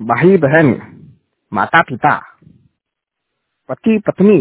भाई बहन, माता पिता, पति पत्नी,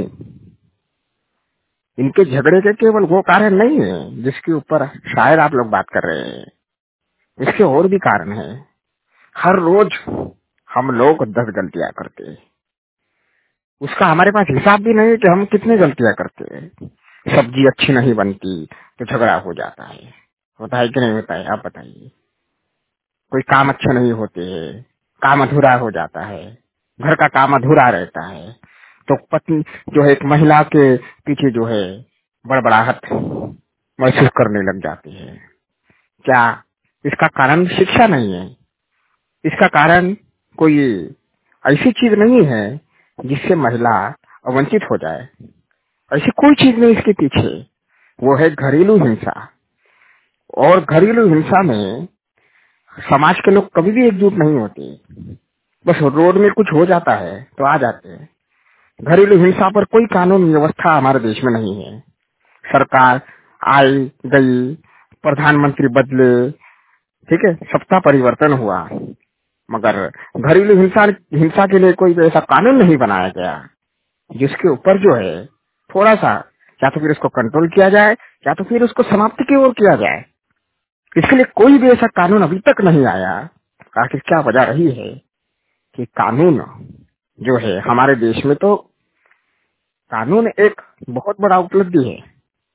इनके झगड़े के केवल वो कारण नहीं है जिसके ऊपर शायद आप लोग बात कर रहे हैं। इसके और भी कारण है। हर रोज हम लोग 10 गलतियां करते हैं। उसका हमारे पास हिसाब भी नहीं है कि हम कितनी गलतियां करते हैं। सब्जी अच्छी नहीं बनती तो झगड़ा हो जाता है। होता है कि नहीं होता है? आप बताइए। कोई काम अच्छे नहीं होते है, काम अधूरा हो जाता है, घर का काम अधूरा रहता है, तो पत्नी जो है एक महिला के पीछे जो है बड़बड़ाहट महसूस करने लग जाती है। क्या इसका कारण शिक्षा नहीं है? इसका कारण कोई ऐसी चीज नहीं है जिससे महिला अवंचित हो जाए। ऐसी कोई चीज नहीं इसके पीछे। वो है घरेलू हिंसा। और घरेलू हिंसा में समाज के लोग कभी भी एकजुट नहीं होते। बस रोड में कुछ हो जाता है तो आ जाते हैं। घरेलू हिंसा पर कोई कानून व्यवस्था हमारे देश में नहीं है। सरकार आई गई, प्रधानमंत्री बदले, ठीक है, सत्ता परिवर्तन हुआ, मगर घरेलू हिंसा हिंसा के लिए कोई ऐसा कानून नहीं बनाया गया जिसके ऊपर जो है थोड़ा सा या तो फिर उसको कंट्रोल किया जाए या तो फिर उसको समाप्ति की ओर किया जाए। इसके लिए कोई भी ऐसा कानून अभी तक नहीं आया। आखिर क्या वजह रही है कि कानून जो है हमारे देश में, तो कानून एक बहुत बड़ा उपलब्धि है।